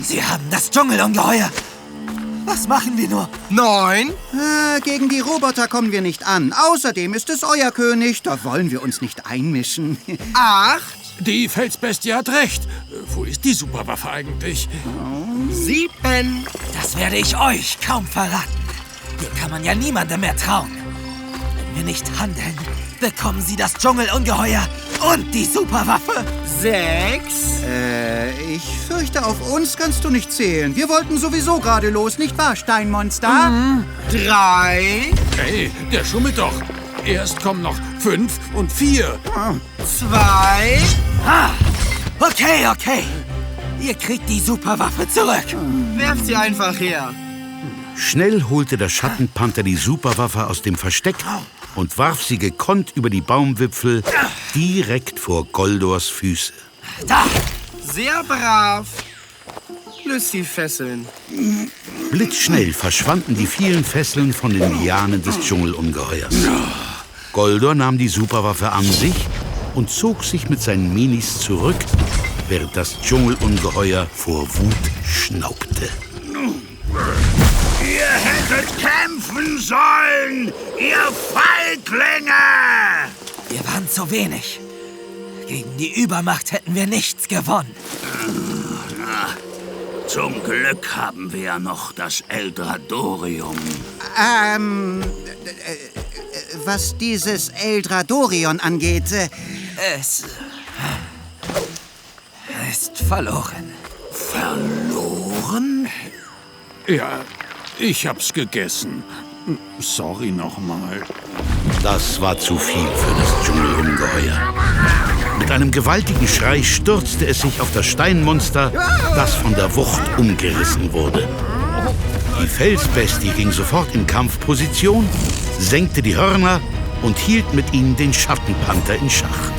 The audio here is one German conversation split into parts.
Sie haben das Dschungelungeheuer. Was machen wir nur? 9. Gegen die Roboter kommen wir nicht an. Außerdem ist es euer König. Da wollen wir uns nicht einmischen. 8. Die Felsbestie hat recht. Wo ist die Superwaffe eigentlich? 7. Das werde ich euch kaum verraten. Hier kann man ja niemandem mehr trauen. Wenn wir nicht handeln, bekommen sie das Dschungelungeheuer und die Superwaffe. 6. Ich fürchte, auf uns kannst du nicht zählen. Wir wollten sowieso gerade los, nicht wahr, Steinmonster? 3. Hey, der schummelt doch. Erst kommen noch 5 und 4. 2. Okay. Ihr kriegt die Superwaffe zurück. Werft sie einfach her. Schnell holte der Schattenpanther die Superwaffe aus dem Versteck und warf sie gekonnt über die Baumwipfel direkt vor Goldors Füße. Da! Sehr brav. Löst die Fesseln. Blitzschnell verschwanden die vielen Fesseln von den Lianen des Dschungelungeheuers. Goldor nahm die Superwaffe an sich und zog sich mit seinen Minis zurück, während das Dschungelungeheuer vor Wut schnaubte. Ihr hättet kämpfen sollen, ihr Feiglinge! Wir waren zu wenig. Gegen die Übermacht hätten wir nichts gewonnen. Zum Glück haben wir ja noch das Eldradorium. Was dieses Eldradorion angeht, Es ist verloren. Verloren? Ja, ich hab's gegessen. Sorry nochmal. Das war zu viel für das Dschungelungeheuer. Mit einem gewaltigen Schrei stürzte es sich auf das Steinmonster, das von der Wucht umgerissen wurde. Die Felsbestie ging sofort in Kampfposition, senkte die Hörner und hielt mit ihnen den Schattenpanther in Schach.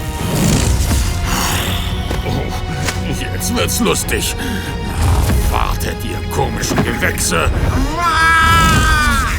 Oh, jetzt wird's lustig. Wartet, ihr komischen Gewächse.